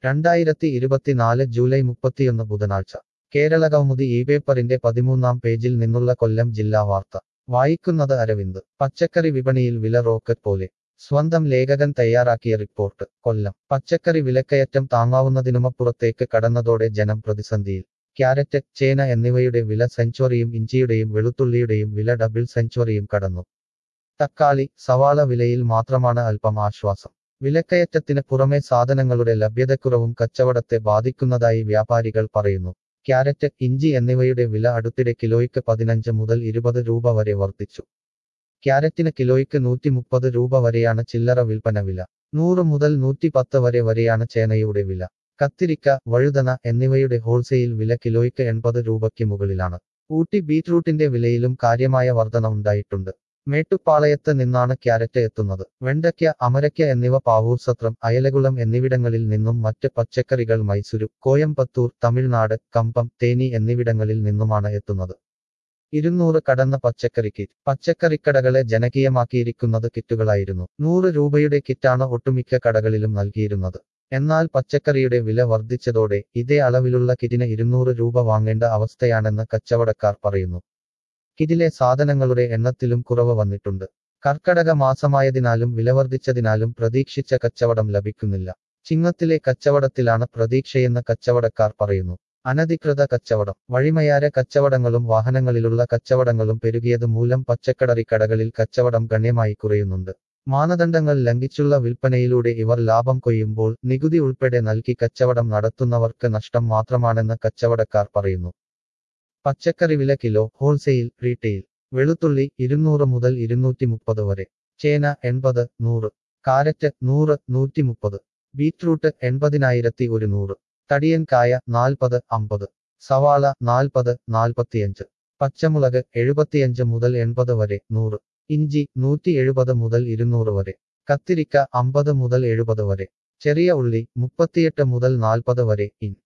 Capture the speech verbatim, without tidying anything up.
രണ്ടായിരത്തി ഇരുപത്തിനാല് ജൂലൈ മുപ്പത്തിയൊന്ന് ബുധനാഴ്ച കേരള കൗമുദി ഈ പേപ്പറിന്റെ പതിമൂന്നാം പേജിൽ നിന്നുള്ള കൊല്ലം ജില്ലാ വാർത്ത വായിക്കുന്നത് അരവിന്ദ്. പച്ചക്കറി വിപണിയിൽ വില റോക്കറ്റ് പോലെ. സ്വന്തം ലേഖകൻ തയ്യാറാക്കിയ റിപ്പോർട്ട്. കൊല്ലം. പച്ചക്കറി വിലക്കയറ്റം താങ്ങാവുന്നതിനുമപ്പുറത്തേക്ക് കടന്നതോടെ ജനം പ്രതിസന്ധിയിൽ. ക്യാരറ്റ്, ചേന എന്നിവയുടെ വില സെഞ്ചുറിയും ഇഞ്ചിയുടെയും വെളുത്തുള്ളിയുടെയും വില ഡബിൾ സെഞ്ചുറിയും കടന്നു. തക്കാളി, സവാള വിലയിൽ മാത്രമാണ് അല്പം ആശ്വാസം. വിലക്കയറ്റത്തിന് പുറമെ സാധനങ്ങളുടെ ലഭ്യതക്കുറവും കച്ചവടത്തെ ബാധിക്കുന്നതായി വ്യാപാരികൾ പറയുന്നു. ക്യാരറ്റ്, ഇഞ്ചി എന്നിവയുടെ വില അടുത്തിടെ കിലോയ്ക്ക് പതിനഞ്ച് മുതൽ ഇരുപത് രൂപ വരെ വർദ്ധിച്ചു. ക്യാരറ്റിന് കിലോയ്ക്ക് നൂറ്റി മുപ്പത് രൂപ വരെയാണ് ചില്ലറ വിൽപ്പന വില. നൂറ് മുതൽ നൂറ്റി പത്ത് വരെ വരെയാണ് ചേനയുടെ വില. കത്തിരിക്ക, വഴുതന എന്നിവയുടെ ഹോൾസെയിൽ വില കിലോയ്ക്ക് എൺപത് രൂപയ്ക്ക് മുകളിലാണ്. ഊട്ടി ബീറ്റ്റൂട്ടിന്റെ വിലയിലും കാര്യമായ വർധന ഉണ്ടായിട്ടുണ്ട്. മേട്ടുപ്പാളയത്ത് നിന്നാണ് ക്യാരറ്റ് എത്തുന്നത്. വെണ്ടയ്ക്ക, അമരയ്ക്ക എന്നിവ പാവൂർ സത്രം, അയലകുളം എന്നിവിടങ്ങളിൽ നിന്നും മറ്റ് പച്ചക്കറികൾ മൈസൂരു, കോയമ്പത്തൂർ, തമിഴ്നാട്, കമ്പം, തേനി എന്നിവിടങ്ങളിൽ നിന്നുമാണ് എത്തുന്നത്. ഇരുന്നൂറ് കടന്ന പച്ചക്കറി കിറ്റ്. പച്ചക്കറിക്കടകളെ ജനകീയമാക്കിയിരിക്കുന്നത് കിറ്റുകളായിരുന്നു. നൂറ് രൂപയുടെ കിറ്റാണ് ഒട്ടുമിക്ക കടകളിലും നൽകിയിരുന്നത്. എന്നാൽ പച്ചക്കറിയുടെ വില വർദ്ധിച്ചതോടെ ഇതേ അളവിലുള്ള കിറ്റിന് ഇരുന്നൂറ് രൂപ വാങ്ങേണ്ട അവസ്ഥയാണെന്ന് കച്ചവടക്കാർ പറയുന്നു. കിറ്റിലെ സാധനങ്ങളുടെ എണ്ണത്തിലും കുറവ് വന്നിട്ടുണ്ട്. കർക്കടക മാസമായതിനാലും വിലവർദ്ധിച്ചതിനാലും പ്രതീക്ഷിച്ച കച്ചവടം ലഭിക്കുന്നില്ല. ചിങ്ങത്തിലെ കച്ചവടത്തിലാണ് പ്രതീക്ഷയെന്ന് കച്ചവടക്കാർ പറയുന്നു. അനധികൃത കച്ചവടം. വഴിമയാര കച്ചവടങ്ങളും വാഹനങ്ങളിലുള്ള കച്ചവടങ്ങളും പെരുകിയത് മൂലം പച്ചക്കറി കടകളിൽ കച്ചവടം ഗണ്യമായി കുറയുന്നുണ്ട്. മാനദണ്ഡങ്ങൾ ലംഘിച്ചുള്ള വിൽപ്പനയിലൂടെ ഇവർ ലാഭം കൊയ്യുമ്പോൾ നികുതി ഉൾപ്പെടെ നൽകി കച്ചവടം നടത്തുന്നവർക്ക് നഷ്ടം മാത്രമാണെന്ന് കച്ചവടക്കാർ പറയുന്നു. പച്ചക്കറി വില കിലോ, ഹോൾസെയിൽ, റീറ്റെയിൽ. വെളുത്തുള്ളി ഇരുന്നൂറ് മുതൽ ഇരുന്നൂറ്റി മുപ്പത് വരെ. ചേന എൺപത്, നൂറ്. കാരറ്റ് നൂറ്, നൂറ്റി മുപ്പത്. ബീറ്റ്റൂട്ട് എൺപതിനായിരത്തി ഒരുന്നൂറ്. തടിയൻ കായ നാൽപ്പത്, അമ്പത്. സവാള നാൽപ്പത്, നാൽപ്പത്തിയഞ്ച്. പച്ചമുളക് എഴുപത്തിയഞ്ച് മുതൽ എൺപത് വരെ, നൂറ്. ഇഞ്ചി നൂറ്റി എഴുപത് മുതൽ ഇരുന്നൂറ് വരെ. കത്തിരിക്ക അമ്പത് മുതൽ എഴുപത് വരെ. ചെറിയ ഉള്ളി മുപ്പത്തിയെട്ട് മുതൽ നാൽപ്പത് വരെ. ഇൻ